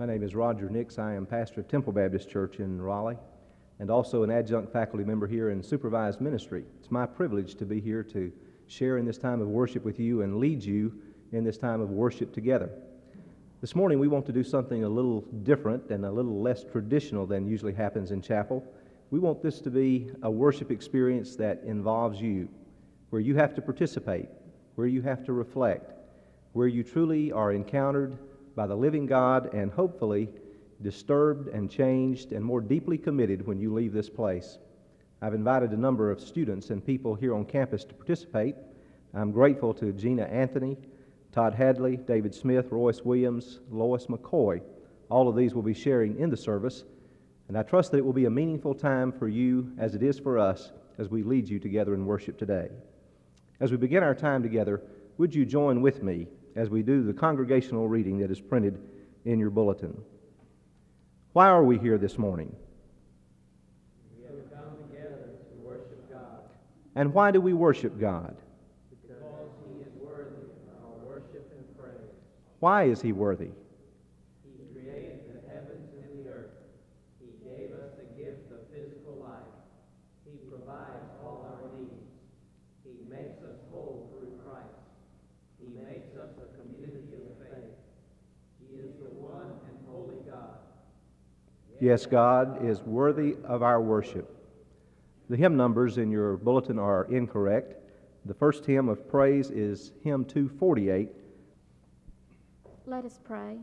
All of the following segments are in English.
My name is Roger Nix. I am pastor of Temple Baptist Church in Raleigh and also an adjunct faculty member here in supervised ministry. It's my privilege to be here to share in this time of worship with you and lead you in this time of worship together. This morning we want to do something a little different and a little less traditional than usually happens in chapel. We want this to be a worship experience that involves you, where you have to participate, where you have to reflect, where you truly are encountered by the living God and hopefully disturbed and changed and more deeply committed when you leave this place. I've invited a number of students and people here on campus to participate. I'm grateful to Gina Anthony, Todd Hadley, David Smith, Royce Williams, Lois McCoy. All of these will be sharing in the service, and I trust that it will be a meaningful time for you as it is for us as we lead you together in worship today. As we begin our time together, would you join with me as we do the congregational reading that is printed in your bulletin? Why are we here this morning? We have come together to worship God. And why do we worship God? Because He is worthy of our worship and praise. Why is He worthy? He created the heavens and the earth. He gave us the gift of physical life. He provides all our needs. He makes us whole through Christ. He makes us a community of faith. He is the one and holy God. Yes, God is worthy of our worship. The hymn numbers in your bulletin are incorrect. The first hymn of praise is hymn 248. Let us pray.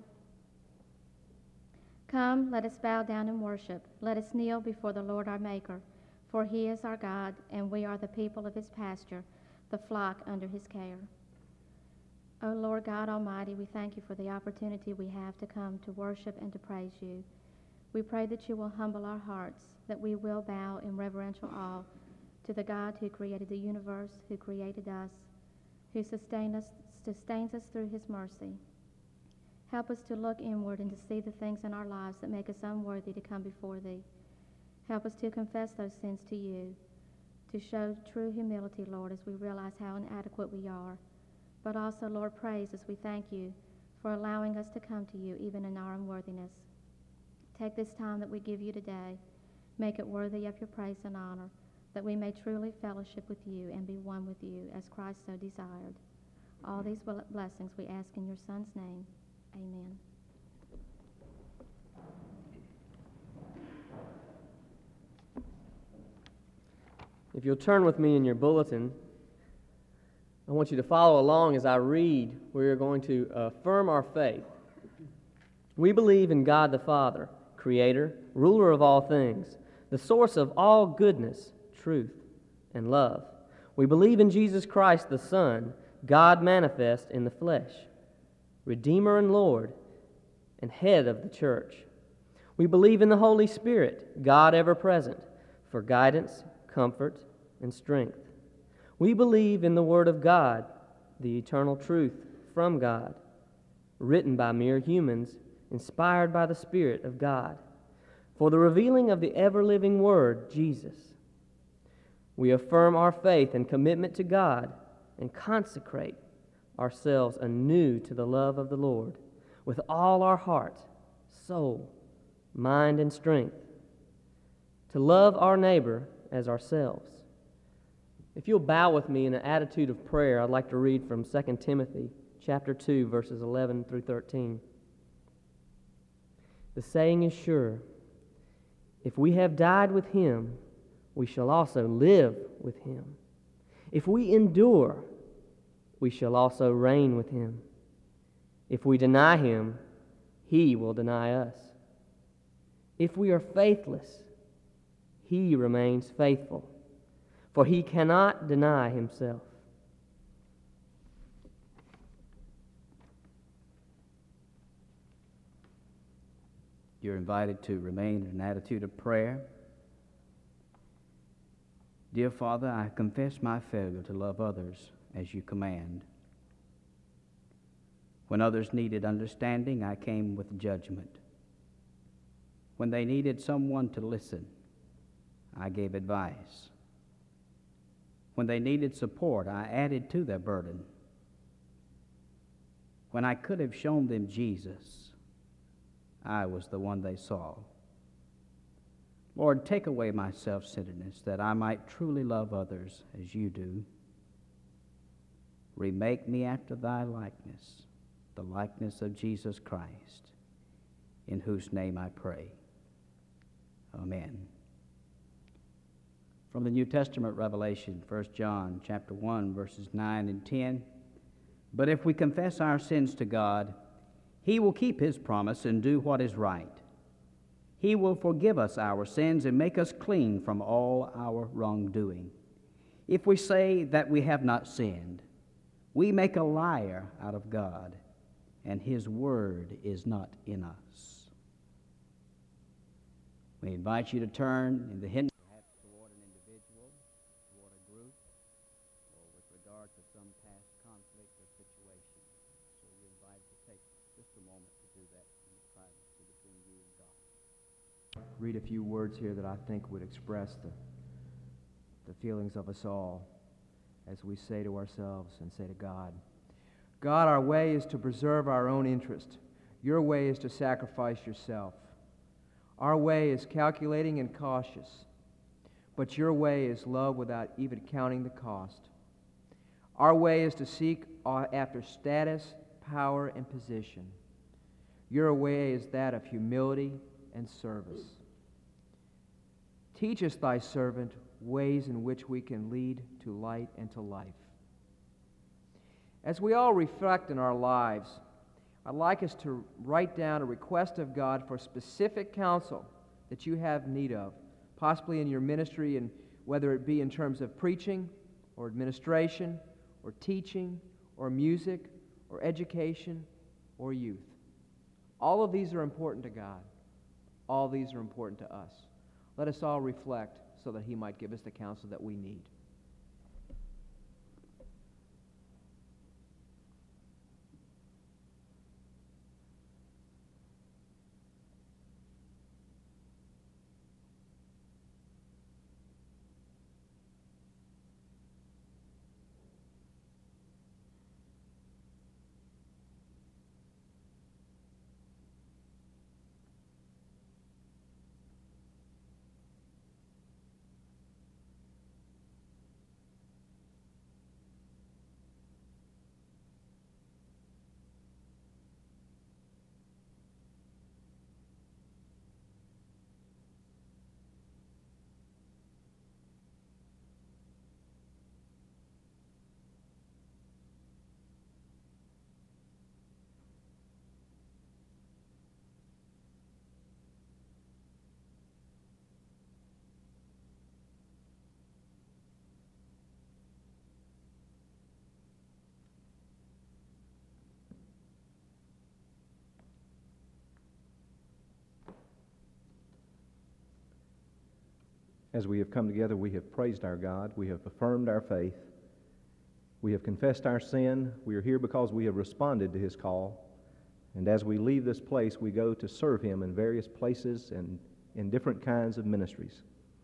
Come, let us bow down and worship. Let us kneel before the Lord our Maker, for He is our God, and we are the people of His pasture, the flock under His care. O Lord God Almighty, we thank You for the opportunity we have to come to worship and to praise You. We pray that You will humble our hearts, that we will bow in reverential awe to the God who created the universe, who created us, who sustains us through His mercy. Help us to look inward and to see the things in our lives that make us unworthy to come before Thee. Help us to confess those sins to You, to show true humility, Lord, as we realize how inadequate we are. But also, Lord, praise as we thank You for allowing us to come to You even in our unworthiness. Take this time that we give You today, make it worthy of Your praise and honor, that we may truly fellowship with You and be one with You as Christ so desired. All these blessings we ask in Your Son's name. Amen. If you'll turn with me in your bulletin, I want you to follow along as I read. We're going to affirm our faith. We believe in God the Father, Creator, ruler of all things, the source of all goodness, truth, and love. We believe in Jesus Christ, the Son, God manifest in the flesh, Redeemer and Lord, and head of the church. We believe in the Holy Spirit, God ever present, for guidance, comfort, and strength. We believe in the Word of God, the eternal truth from God, written by mere humans, inspired by the Spirit of God, for the revealing of the ever-living Word, Jesus. We affirm our faith and commitment to God and consecrate ourselves anew to the love of the Lord with all our heart, soul, mind, and strength, to love our neighbor as ourselves. If you'll bow with me in an attitude of prayer, I'd like to read from 2 Timothy chapter 2, verses 11 through 13. The saying is sure, if we have died with Him, we shall also live with Him. If we endure, we shall also reign with Him. If we deny Him, He will deny us. If we are faithless, He remains faithful, for He cannot deny Himself. You're invited to remain in an attitude of prayer. Dear Father, I confess my failure to love others as You command. When others needed understanding, I came with judgment. When they needed someone to listen, I gave advice. When they needed support, I added to their burden. When I could have shown them Jesus, I was the one they saw. Lord, take away my self-centeredness, that I might truly love others as you do. Remake me after thy likeness, the likeness of Jesus Christ, in whose name I pray. Amen. From the New Testament revelation, 1 John chapter 1, verses 9 and 10. But if we confess our sins to God, he will keep his promise and do what is right. He will forgive us our sins and make us clean from all our wrongdoing. If we say that we have not sinned, we make a liar out of God, and his word is not in us. We invite you to turn in the hymn perhaps toward an individual, toward a group, or with regard to some past conflict or situation. So we invite you to take just a moment to do that in the privacy between you and God. Read a few words here that I think would express the feelings of us all as we say to ourselves and say to God. God, our way is to preserve our own interest. Your way is to sacrifice yourself. Our way is calculating and cautious, but your way is love without even counting the cost. Our way is to seek after status, power, and position. Your way is that of humility and service. Teach us, thy servant, ways in which we can lead to light and to life. As we all reflect in our lives, I'd like us to write down a request of God for specific counsel that you have need of, possibly in your ministry, and whether it be in terms of preaching or administration or teaching or music or education or youth. All of these are important to God. All these are important to us. Let us all reflect so that he might give us the counsel that we need. As we have come together, we have praised our God. We have affirmed our faith. We have confessed our sin. We are here because we have responded to his call. And as we leave this place, we go to serve him in various places and in different kinds of ministries.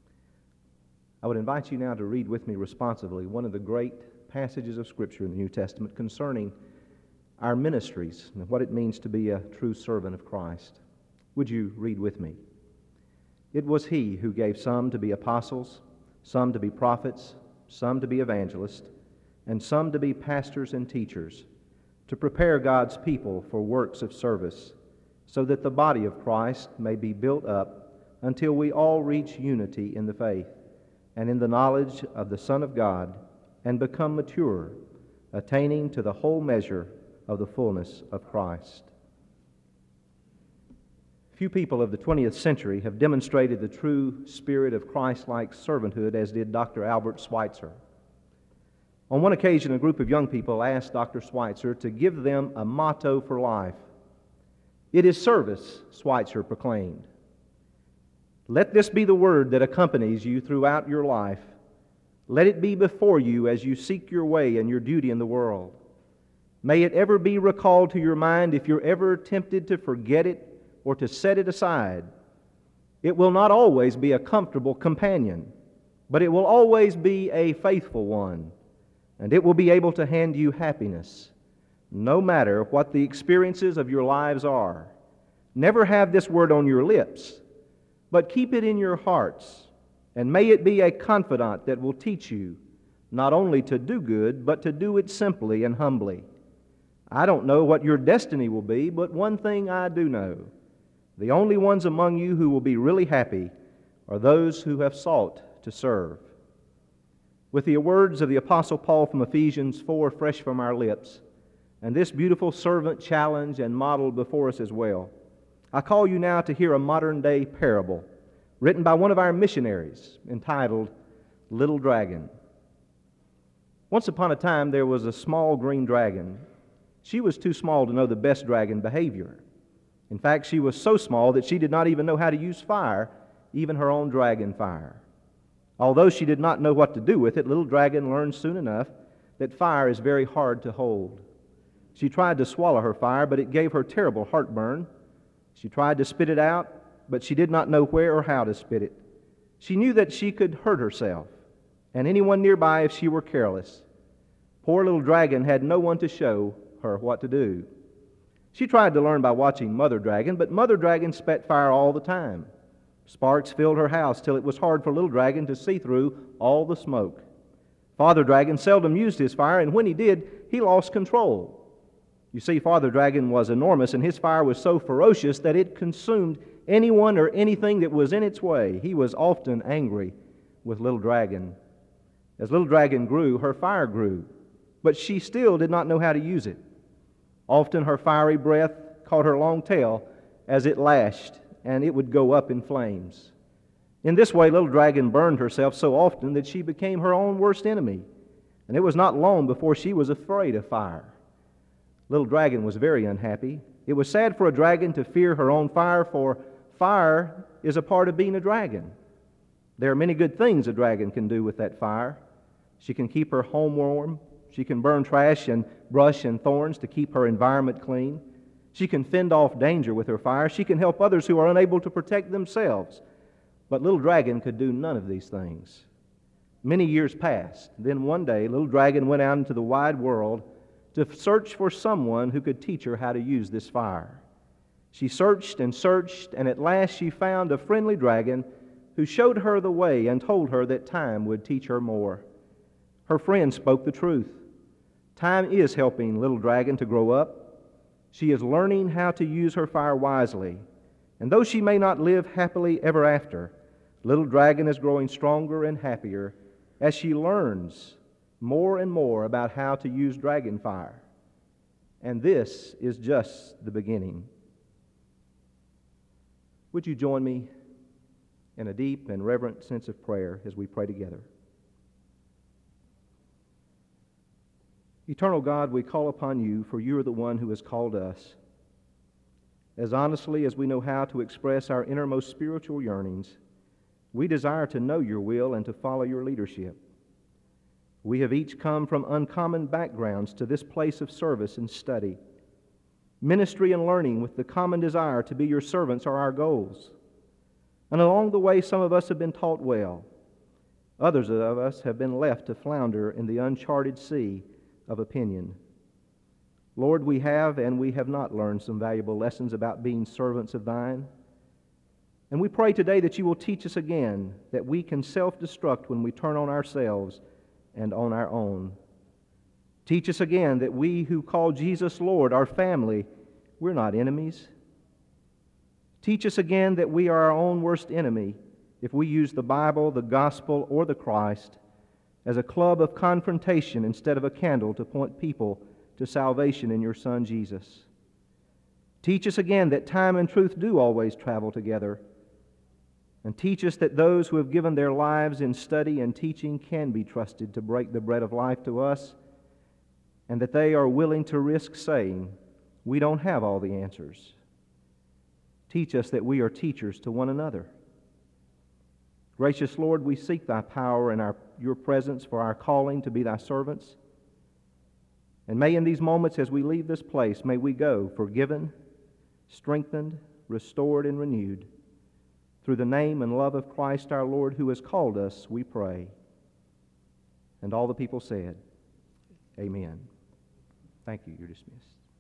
I would invite you now to read with me responsively one of the great passages of Scripture in the New Testament concerning our ministries and what it means to be a true servant of Christ. Would you read with me? It was he who gave some to be apostles, some to be prophets, some to be evangelists, and some to be pastors and teachers, to prepare God's people for works of service, so that the body of Christ may be built up until we all reach unity in the faith and in the knowledge of the Son of God, and become mature, attaining to the whole measure of the fullness of Christ. Few people of the 20th century have demonstrated the true spirit of Christ-like servanthood as did Dr. Albert Schweitzer. On one occasion, a group of young people asked Dr. Schweitzer to give them a motto for life. "It is service," Schweitzer proclaimed. "Let this be the word that accompanies you throughout your life. Let it be before you as you seek your way and your duty in the world. May it ever be recalled to your mind if you're ever tempted to forget it or to set it aside. It will not always be a comfortable companion, but it will always be a faithful one, and it will be able to hand you happiness, no matter what the experiences of your lives are. Never have this word on your lips, but keep it in your hearts, and may it be a confidant that will teach you not only to do good, but to do it simply and humbly. I don't know what your destiny will be, but one thing I do know. The only ones among you who will be really happy are those who have sought to serve. With the words of the Apostle Paul from Ephesians 4 fresh from our lips, and this beautiful servant challenge and model before us as well, I call you now to hear a modern-day parable written by one of our missionaries entitled Little Dragon. Once upon a time, there was a small green dragon. She was too small to know the best dragon behavior. In fact, she was so small that she did not even know how to use fire, even her own dragon fire. Although she did not know what to do with it, Little Dragon learned soon enough that fire is very hard to hold. She tried to swallow her fire, but it gave her terrible heartburn. She tried to spit it out, but she did not know where or how to spit it. She knew that she could hurt herself and anyone nearby if she were careless. Poor Little Dragon had no one to show her what to do. She tried to learn by watching Mother Dragon, but Mother Dragon spat fire all the time. Sparks filled her house till it was hard for Little Dragon to see through all the smoke. Father Dragon seldom used his fire, and when he did, he lost control. You see, Father Dragon was enormous, and his fire was so ferocious that it consumed anyone or anything that was in its way. He was often angry with Little Dragon. As Little Dragon grew, her fire grew, but she still did not know how to use it. Often her fiery breath caught her long tail as it lashed, and it would go up in flames. In this way, Little Dragon burned herself so often that she became her own worst enemy, and it was not long before she was afraid of fire. Little Dragon was very unhappy. It was sad for a dragon to fear her own fire, for fire is a part of being a dragon. There are many good things a dragon can do with that fire. She can keep her home warm. She can burn trash and brush and thorns to keep her environment clean. She can fend off danger with her fire. She can help others who are unable to protect themselves. But Little Dragon could do none of these things. Many years passed. Then one day, Little Dragon went out into the wide world to search for someone who could teach her how to use this fire. She searched, and at last she found a friendly dragon who showed her the way and told her that time would teach her more. Her friend spoke the truth. Time is helping Little Dragon to grow up. She is learning how to use her fire wisely. And though she may not live happily ever after, Little Dragon is growing stronger and happier as she learns more and more about how to use dragon fire. And this is just the beginning. Would you join me in a deep and reverent sense of prayer as we pray together? Eternal God, we call upon you, for you are the one who has called us. As honestly as we know how to express our innermost spiritual yearnings, we desire to know your will and to follow your leadership. We have each come from uncommon backgrounds to this place of service and study. Ministry and learning with the common desire to be your servants are our goals. And along the way, some of us have been taught well. Others of us have been left to flounder in the uncharted sea of opinion. Lord, we have and we have not learned some valuable lessons about being servants of thine. And we pray today that you will teach us again that we can self-destruct when we turn on ourselves and on our own. Teach us again that we who call Jesus Lord, our family, we're not enemies. Teach us again that we are our own worst enemy if we use the Bible, the gospel, or the Christ as a club of confrontation instead of a candle to point people to salvation in your Son Jesus. Teach us again that time and truth do always travel together. And teach us that those who have given their lives in study and teaching can be trusted to break the bread of life to us, and that they are willing to risk saying, we don't have all the answers. Teach us that we are teachers to one another. Gracious Lord, we seek thy power and your presence for our calling to be thy servants. And may in these moments as we leave this place, may we go forgiven, strengthened, restored, and renewed. Through the name and love of Christ our Lord, who has called us, we pray. And all the people said, Amen. Thank you. You're dismissed.